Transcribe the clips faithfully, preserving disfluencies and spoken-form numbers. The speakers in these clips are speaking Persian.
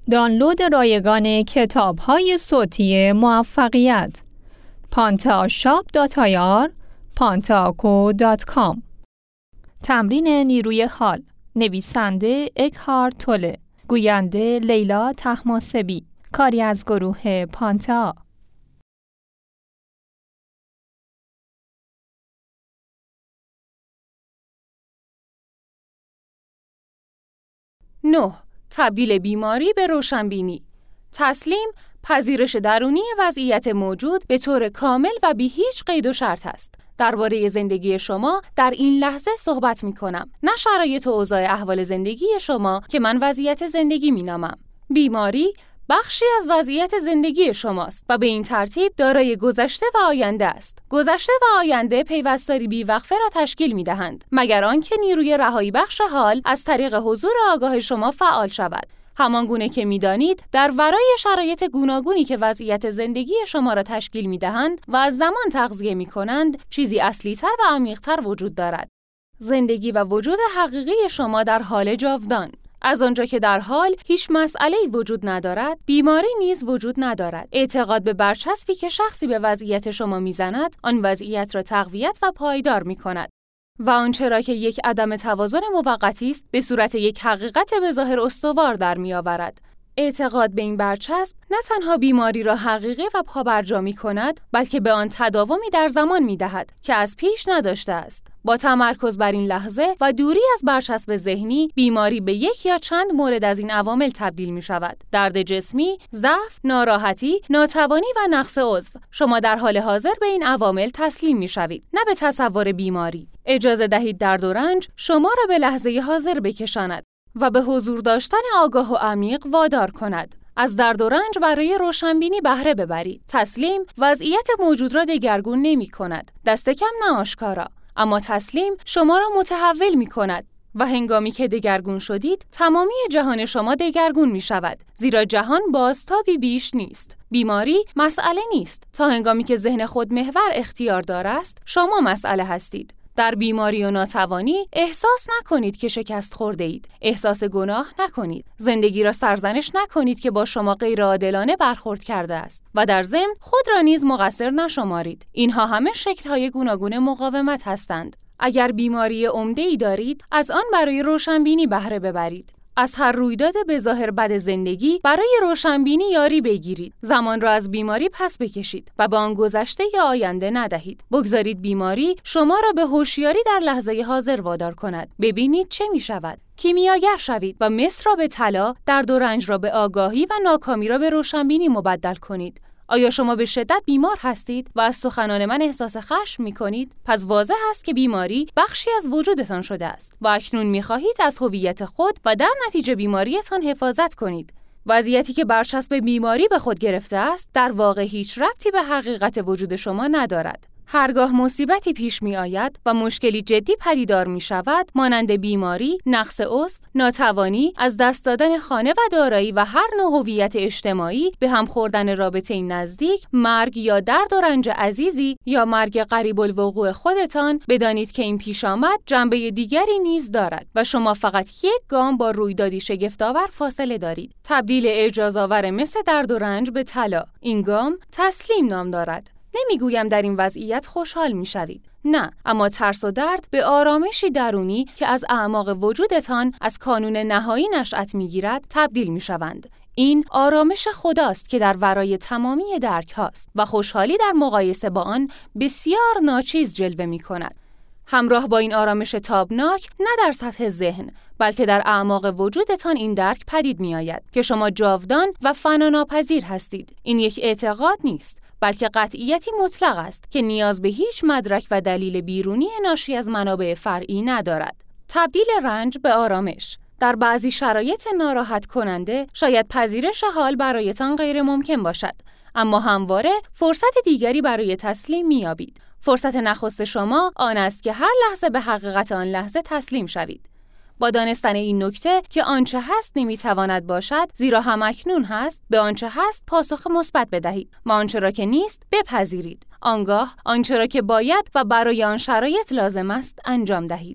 دانلود رایگان کتاب‌های صوتی موفقیت. پانتاشاپ دات آی آر پانتاکو دات کام. تمرین نیروی حال. نویسنده اکهارت توله. گوینده لیلا طهماسبی. کاری از گروه پانتا. نه. تبدیل بیماری به روشنبینی. تسلیم، پذیرش درونی وضعیت موجود به طور کامل و بی هیچ قید و شرط است. درباره زندگی شما در این لحظه صحبت می کنم، نه شرایط و اوضاع احوال زندگی شما که من وضعیت زندگی می نامم. بیماری بخشی از وضعیت زندگی شماست و به این ترتیب دارای گذشته و آینده است. گذشته و آینده پیوستاری بی‌وقفه را تشکیل می‌دهند، مگر آنکه نیروی رهایی بخش حال از طریق حضور آگاه شما فعال شود. همان گونه که می‌دانید، در ورای شرایط گوناگونی که وضعیت زندگی شما را تشکیل می‌دهند و از زمان تغذیه می‌کنند، چیزی اصلی‌تر و عمیق‌تر وجود دارد. زندگی و وجود حقیقی شما در حال جاودان. از آنجا که در حال هیچ مسئله‌ای وجود ندارد، بیماری نیز وجود ندارد. اعتقاد به برچسبی که شخصی به وضعیت شما میزند، آن وضعیت را تقویت و پایدار می‌کند. و آنچه را که یک عدم توازن موقتی است، به صورت یک حقیقت به ظاهر استوار در می‌آورد. اعتقاد به این برچسب نه تنها بیماری را حقیقی و پابرجا می‌کند، بلکه به آن تداومی در زمان می‌دهد که از پیش نداشته است. با تمرکز بر این لحظه و دوری از برچسب ذهنی، بیماری به یک یا چند مورد از این عوامل تبدیل می‌شود: درد جسمی، ضعف، ناراحتی، ناتوانی و نقص عضو. شما در حال حاضر به این عوامل تسلیم می‌شوید، نه به تصور بیماری. اجازه دهید درد و رنج شما را به لحظه حاضر بکشاند و به حضور داشتن آگاه و عمیق وادار کند. از درد و رنج برای روشنبینی بهره ببرید. تسلیم وضعیت موجود را دگرگون نمی کند، دست کم نه آشکارا، اما تسلیم شما را متحول می کند و هنگامی که دگرگون شدید، تمامی جهان شما دگرگون می شود، زیرا جهان بازتابی بیش نیست. بیماری مسئله نیست. تا هنگامی که ذهن خود محور اختیار دار است، شما مسئله هستید. در بیماری و ناتوانی احساس نکنید که شکست خورده اید. احساس گناه نکنید. زندگی را سرزنش نکنید که با شما غیرعادلانه برخورد کرده است و در ضمن خود را نیز مقصر نشمارید. اینها همه شکل‌های گوناگون مقاومت هستند. اگر بیماری عمده‌ای دارید، از آن برای روشنبینی بهره ببرید. از هر رویداد به ظاهر بد زندگی برای روشنبینی یاری بگیرید. زمان را از بیماری پس بکشید و به آن گذشته یا آینده ندهید. بگذارید بیماری شما را به هوشیاری در لحظه حاضر وادار کند. ببینید چه می شود. کیمیاگر شوید و مس را به طلا، درد و رنج را به آگاهی و ناکامی را به روشنبینی مبدل کنید. آیا شما به شدت بیمار هستید و از سخنان من احساس خشم می کنید؟ پس واضح است که بیماری بخشی از وجودتان شده است و اکنون می خواهید از هویت خود و در نتیجه بیماریتان حفاظت کنید. وضعیتی که برچسب بیماری به خود گرفته است، در واقع هیچ ربطی به حقیقت وجود شما ندارد. هرگاه مصیبتی پیش می آید و مشکلی جدی پدیدار می شود، مانند بیماری، نقص عضو، ناتوانی، از دست دادن خانه و دارایی و هر نوع هویت اجتماعی، به هم خوردن رابطه نزدیک، مرگ یا درد و رنج عزیزی یا مرگ قریب الوقوع خودتان، بدانید که این پیش آمد جنبه دیگری نیز دارد و شما فقط یک گام با رویدادی شگفت‌آور فاصله دارید. تبدیل اعجازآور مثل درد و رنج به طلا. این گام تسلیم نام دارد. نمیگویم در این وضعیت خوشحال میشوید. نه، اما ترس و درد به آرامشی درونی که از اعماق وجودتان از کانون نهایی نشأت میگیرد تبدیل میشوند. این آرامش خداست که در ورای تمامی درک هاست و خوشحالی در مقایسه با آن بسیار ناچیز جلوه میکند. همراه با این آرامش تابناک، نه در سطح ذهن، بلکه در اعماق وجودتان این درک پدید میآید که شما جاودان و فناناپذیر هستید. این یک اعتقاد نیست، بلکه قطعیتی مطلق است که نیاز به هیچ مدرک و دلیل بیرونی ناشی از منابع فرعی ندارد. تبدیل رنج به آرامش. در بعضی شرایط ناراحت کننده شاید پذیرش حال برایتان غیر ممکن باشد، اما همواره فرصت دیگری برای تسلیم می‌یابید. فرصت نخست شما آن است که هر لحظه به حقیقت آن لحظه تسلیم شوید. با دانستن این نکته که آنچه هست نمیتواند باشد، زیرا همکنون هست، به آنچه هست پاسخ مثبت بدهید و آنچه را که نیست بپذیرید. آنگاه آنچه را که باید و برای آن شرایط لازم است انجام دهید.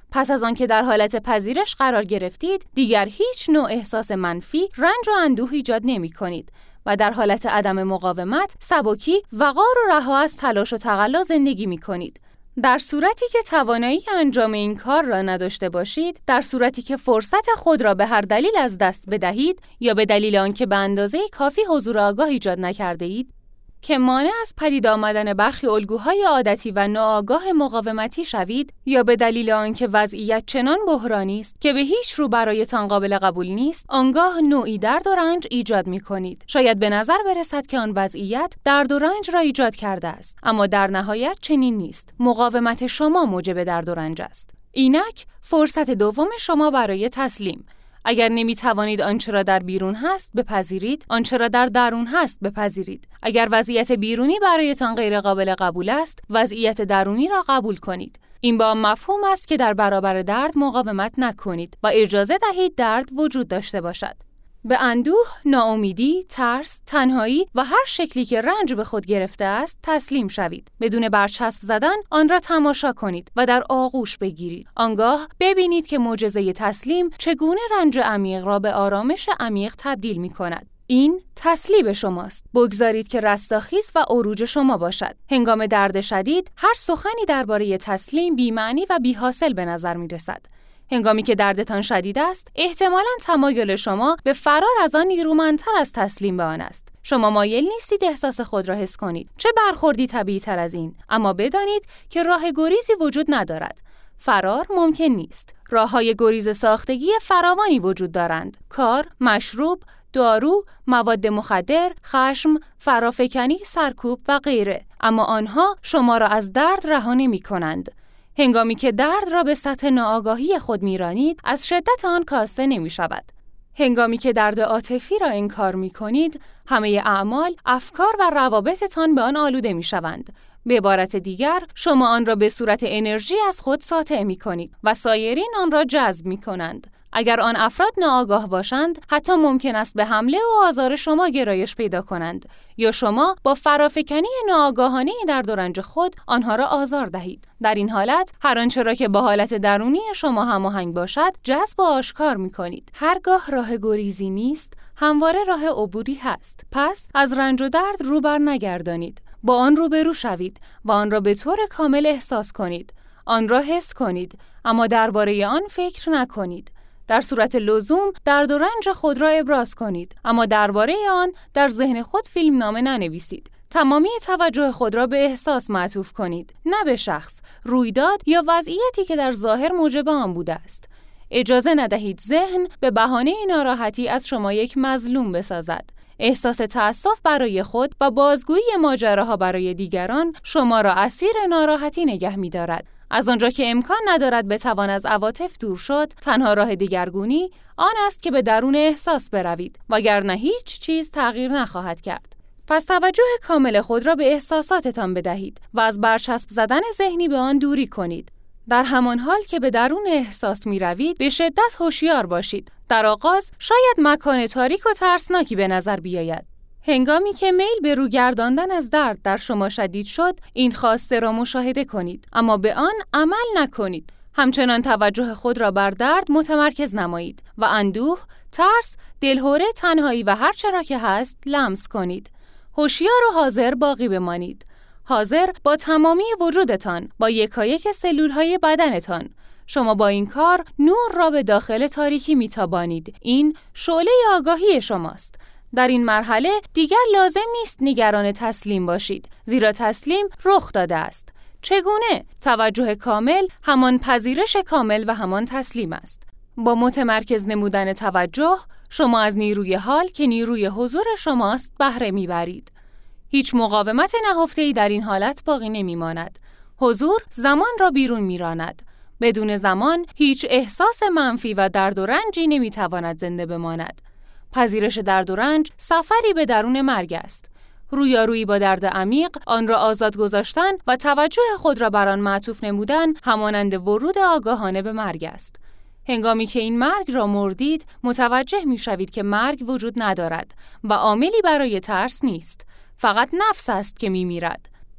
پس از آن که در حالت پذیرش قرار گرفتید، دیگر هیچ نوع احساس منفی، رنج و اندوه ایجاد نمی کنید و در حالت عدم مقاومت، سبکی، وقار و رها از تلاش و تقلا زندگی می کنید. در صورتی که توانایی انجام این کار را نداشته باشید، در صورتی که فرصت خود را به هر دلیل از دست بدهید یا به دلیل آنکه به اندازه کافی حضور آگاه ایجاد نکرده اید، که مانع از پدید آمدن برخی الگوهای عادتی و ناآگاه مقاومتی شوید، یا به دلیل آنکه وضعیت چنان بحرانی است که به هیچ رو برایتان قابل قبول نیست، آنگاه نوعی درد و رنج ایجاد می‌کنید. شاید به نظر برسد که آن وضعیت درد و رنج را ایجاد کرده است، اما در نهایت چنین نیست. مقاومت شما موجب درد و رنج است. اینک فرصت دوم شما برای تسلیم. اگر نمی توانید آنچه را در بیرون هست بپذیرید، آنچه را در درون هست بپذیرید. اگر وضعیت بیرونی برایتان غیر قابل قبول است، وضعیت درونی را قبول کنید. این با مفهوم است که در برابر درد مقاومت نکنید و اجازه دهید درد وجود داشته باشد. به اندوه، ناامیدی، ترس، تنهایی و هر شکلی که رنج به خود گرفته است تسلیم شوید. بدون برچسب زدن آن را تماشا کنید و در آغوش بگیرید. آنگاه ببینید که معجزه تسلیم چگونه رنج عمیق را به آرامش عمیق تبدیل می کند. این تسلیم شماست. بگذارید که رستاخیز و عروج شما باشد. هنگام درد شدید هر سخنی درباره تسلیم بی‌معنی و بی‌حاصل به نظر می رسد. هنگامی که دردتان شدید است، احتمالاً تمایل شما به فرار از آن نیرومندتر از تسلیم به آن است. شما مایل نیستید احساس خود را حس کنید. چه برخوردی طبیعی تر از این؟ اما بدانید که راه گریزی وجود ندارد. فرار ممکن نیست. راه‌های گریز ساختگی فراوانی وجود دارند. کار، مشروب، دارو، مواد مخدر، خشم، فرافکنی، سرکوب و غیره. اما آنها شما را از درد رها نمی‌کنند. هنگامی که درد را به سطح ناآگاهی خود میرانید، از شدت آن کاسته نمی شود. هنگامی که درد عاطفی را انکار می کنید، همه اعمال، افکار و روابطتان به آن آلوده می شوند. به عبارت دیگر، شما آن را به صورت انرژی از خود ساطع می کنید و سایرین آن را جذب می کنند. اگر آن افراد ناآگاه باشند، حتی ممکن است به حمله و آزار شما گرایش پیدا کنند یا شما با فرافکنی ناآگاهانه درد و رنج خود آنها را آزار دهید. در این حالت، هر آنچه را که با حالت درونی شما هماهنگ باشد، جذب و آشکار می‌کنید. هرگاه راه گریزی نیست، همواره راه عبوری هست. پس از رنج و درد رو بر نگردانید. با آن روبرو شوید و آن را به طور کامل احساس کنید. آن را حس کنید، اما درباره آن فکر نکنید. در صورت لزوم درد و رنج خود را ابراز کنید، اما درباره آن در ذهن خود فیلم نامه ننویسید. تمامی توجه خود را به احساس معطوف کنید، نه به شخص، رویداد یا وضعیتی که در ظاهر موجب آن بوده است. اجازه ندهید ذهن به بهانه ناراحتی از شما یک مظلوم بسازد. احساس تأسف برای خود و بازگویی ماجراها برای دیگران شما را اسیر ناراحتی نگه می‌دارد. از آنجا که امکان ندارد بتوان از عواطف دور شد، تنها راه دیگرگونی آن است که به درون احساس بروید، وگرنه هیچ چیز تغییر نخواهد کرد. پس توجه کامل خود را به احساساتتان بدهید و از برچسب زدن ذهنی به آن دوری کنید. در همان حال که به درون احساس می روید، به شدت هوشیار باشید. در آغاز شاید مکان تاریک و ترسناکی به نظر بیاید. هنگامی که میل به رو گرداندن از درد در شما شدید شد، این خواسته را مشاهده کنید، اما به آن عمل نکنید. همچنان توجه خود را بر درد متمرکز نمایید و اندوه، ترس، دلهره، تنهایی و هر چه را که هست لمس کنید. هوشیار و حاضر باقی بمانید. حاضر با تمامی وجودتان، با یکایک سلولهای بدنتان. شما با این کار نور را به داخل تاریکی میتابانید. این شعله آگاهی شماست. در این مرحله دیگر لازم نیست نگران تسلیم باشید، زیرا تسلیم رخ داده است. چگونه؟ توجه کامل همان پذیرش کامل و همان تسلیم است. با متمرکز نمودن توجه، شما از نیروی حال که نیروی حضور شماست بهره میبرید. هیچ مقاومت نهفته‌ای در این حالت باقی نمیماند. حضور زمان را بیرون میراند. بدون زمان هیچ احساس منفی و درد و رنجی نمیتواند زنده بماند. پذیرش درد و رنج سفری به درون مرگ است. رویارویی با درد عمیق، آن را آزاد گذاشتن و توجه خود را بر آن معطوف نمودن همانند ورود آگاهانه به مرگ است. هنگامی که این مرگ را مردید، متوجه می‌شوید که مرگ وجود ندارد و عاملی برای ترس نیست. فقط نفس است که می‌میرد.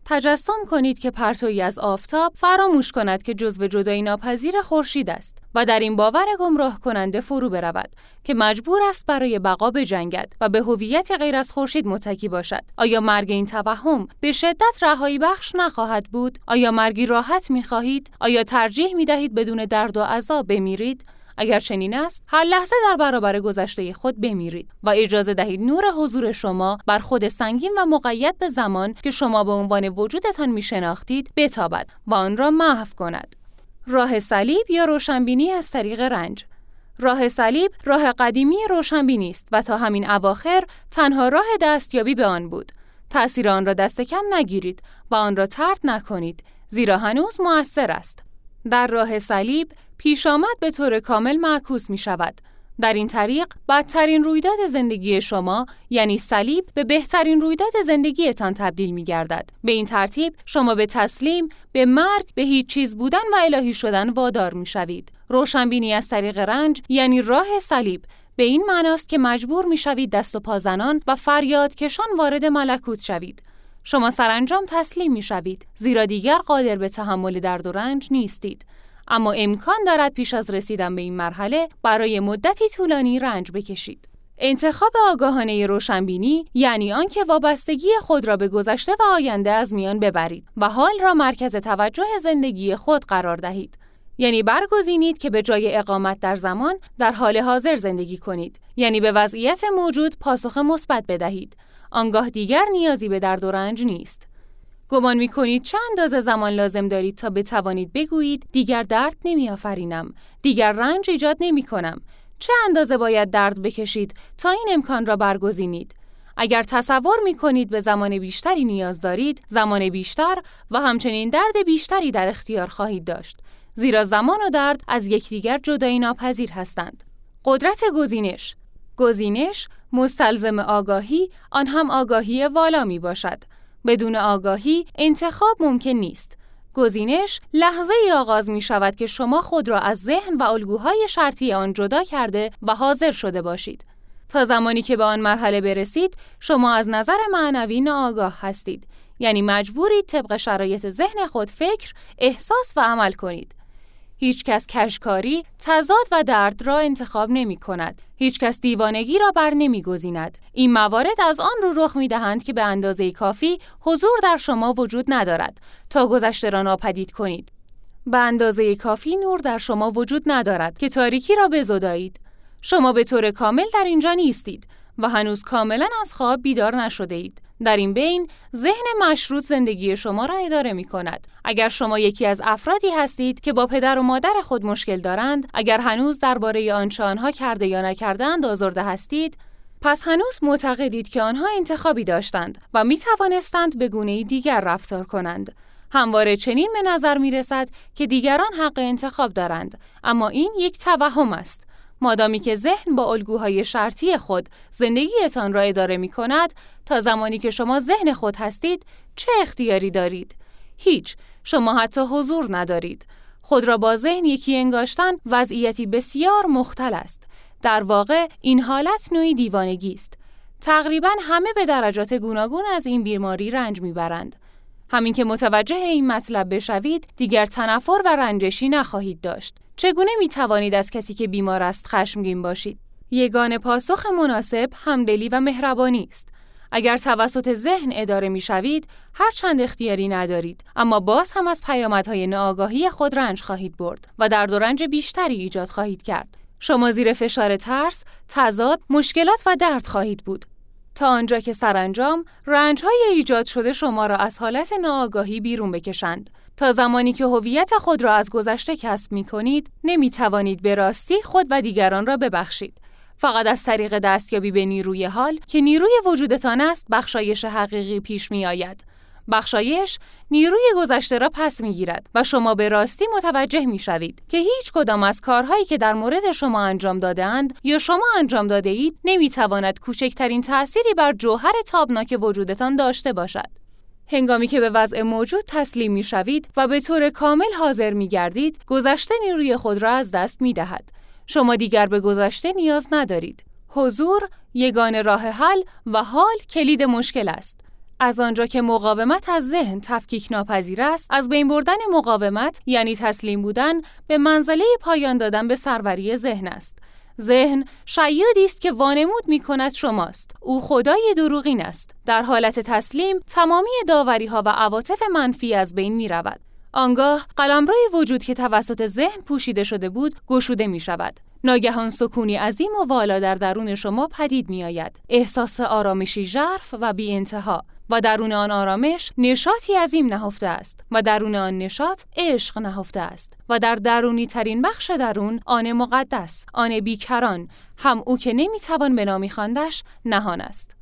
تجسم کنید که پرتویی از آفتاب فراموش کند که جزو جدایی ناپذیر خورشید است و در این باور گمراه کننده فرو برود که مجبور است برای بقا بجنگد و به هویت غیر از خورشید متکی باشد. آیا مرگ این توهم به شدت رهایی بخش نخواهد بود؟ آیا مرگی راحت می‌خواهید؟ آیا ترجیح می‌دهید بدون درد و عذاب بمیرید؟ اگر چنین است، هر لحظه در برابر گذشته خود بمیرید و اجازه دهید نور حضور شما بر خود سنگین و مقید به زمان که شما به عنوان وجودتان میشناختید بتابد و آن را محو کند. راه صلیب یا روشنبینی از طریق رنج. راه صلیب راه قدیمی روشنبینی است و تا همین اواخر تنها راه دستیابی به آن بود. تأثیر آن را دست کم نگیرید و آن را طرد نکنید، زیرا هنوز مؤثر است. در راه صلیب پیش آمد به طور کامل معکوس می شود. در این طریق بدترین رویداد زندگی شما یعنی صلیب به بهترین رویداد زندگیتان تبدیل می گردد. به این ترتیب شما به تسلیم، به مرگ، به هیچ چیز بودن و الهی شدن وادار می شوید. روشنبینی از طریق رنج یعنی راه صلیب به این معناست که مجبور می شوید دست و پا زنان و فریاد کشان وارد ملکوت شوید. شما سرانجام تسلیم می شوید، زیرا دیگر قادر به تحمل درد و رنج نیستید. اما امکان دارد پیش از رسیدن به این مرحله برای مدتی طولانی رنج بکشید. انتخاب آگاهانه روشنبینی یعنی آنکه وابستگی خود را به گذشته و آینده از میان ببرید و حال را مرکز توجه زندگی خود قرار دهید. یعنی برگزینید که به جای اقامت در زمان در حال حاضر زندگی کنید. یعنی به وضعیت موجود پاسخ مثبت بدهید. آنگاه دیگر نیازی به درد و رنج نیست. گمان می‌کنید چه اندازه زمان لازم دارید تا بتوانید بگویید دیگر درد نمی‌آفرینم، دیگر رنج ایجاد نمی‌کنم؟ چه اندازه باید درد بکشید تا این امکان را برگزینید؟ اگر تصور می‌کنید به زمان بیشتری نیاز دارید، زمان بیشتر و همچنین درد بیشتری در اختیار خواهید داشت، زیرا زمان و درد از یکدیگر جدایی ناپذیر هستند. قدرت گزینش. گزینش مستلزم آگاهی، آن هم آگاهی والا می‌باشد. بدون آگاهی انتخاب ممکن نیست. گزینش لحظه ای آغاز می شود که شما خود را از ذهن و الگوهای شرطی آن جدا کرده و حاضر شده باشید. تا زمانی که به آن مرحله برسید، شما از نظر معنوی ناآگاه هستید. یعنی مجبورید طبق شرایط ذهن خود فکر، احساس و عمل کنید. هیچ کس کشکاری، تضاد و درد را انتخاب نمی کند. هیچ کس دیوانگی را بر نمی گزیند. این موارد از آن رو رخ می دهند که به اندازه کافی حضور در شما وجود ندارد تا گذشته را ناپدید کنید. به اندازه کافی نور در شما وجود ندارد که تاریکی را بزدایید. شما به طور کامل در اینجا نیستید و هنوز کاملا از خواب بیدار نشده اید. در این بین ذهن مشروط زندگی شما را اداره می کند. اگر شما یکی از افرادی هستید که با پدر و مادر خود مشکل دارند، اگر هنوز درباره آنچه آنها کرده یا نکردند آزرده هستید، پس هنوز معتقدید که آنها انتخابی داشتند و می توانستند به گونه‌ای دیگر رفتار کنند. همواره چنین به نظر می رسد که دیگران حق انتخاب دارند، اما این یک توهم است. مادامی که ذهن با الگوهای شرطی خود زندگیتان را اداره می کند، تا زمانی که شما ذهن خود هستید چه اختیاری دارید؟ هیچ. شما حتی حضور ندارید. خود را با ذهن یکی انگاشتن وضعیتی بسیار مختل است. در واقع این حالت نوعی دیوانگی است. تقریباً همه به درجات گوناگون از این بیماری رنج میبرند. همین که متوجه این مطلب بشوید، دیگر تنفر و رنجشی نخواهید داشت. چگونه می توانید از کسی که بیمار است خشمگین باشید؟ یگانه پاسخ مناسب همدلی و مهربانی است. اگر توسط ذهن اداره می شوید، هر چند اختیاری ندارید، اما باز هم از پیامدهای ناآگاهی خود رنج خواهید برد و درد و رنج بیشتری ایجاد خواهید کرد. شما زیر فشار ترس، تضاد، مشکلات و درد خواهید بود. تا آنجا که سرانجام رنج‌های ایجاد شده شما را از حالت ناآگاهی بیرون بکشند. تا زمانی که هویت خود را از گذشته کسب می‌کنید، نمی‌توانید به راستی خود و دیگران را ببخشید. فقط از طریق دستیابی به نیروی حال که نیروی وجودتان است، بخشایش حقیقی پیش می‌آید. بخشایش نیروی گذشته را پس می‌گیرد و شما به راستی متوجه می‌شوید که هیچ کدام از کارهایی که در مورد شما انجام داده‌اند یا شما انجام داده اید نمی‌تواند کوچکترین تأثیری بر جوهر تابناک وجودتان داشته باشد. هنگامی که به وضع موجود تسلیم می‌شوید و به طور کامل حاضر می‌گردید، گذشته نیروی خود را از دست می‌دهد. شما دیگر به گذشته نیاز ندارید. حضور یگانه راه حل و حال کلید مشکل است. از آنجا که مقاومت از ذهن تفکیک ناپذیر است، از بین بردن مقاومت یعنی تسلیم بودن به منزله پایان دادن به سروری ذهن است. ذهن شیادی است که وانمود می‌کند شماست. او خدای دروغین است. در حالت تسلیم تمامی داوری‌ها و عواطف منفی از بین می‌رود. آنگاه قلمرو وجود که توسط ذهن پوشیده شده بود گشوده می‌شود. ناگهان سکونی عظیم و والا در درون شما پدید می‌آید. احساس آرامشی ژرف و بی انتها. و درون آن آرامش نشاطی عظیم نهفته است و درون آن نشاط عشق نهفته است و در درونی ترین بخش درون آن مقدس، آن بیکران، هم او که نمیتوان به نامی خواندش نهان است.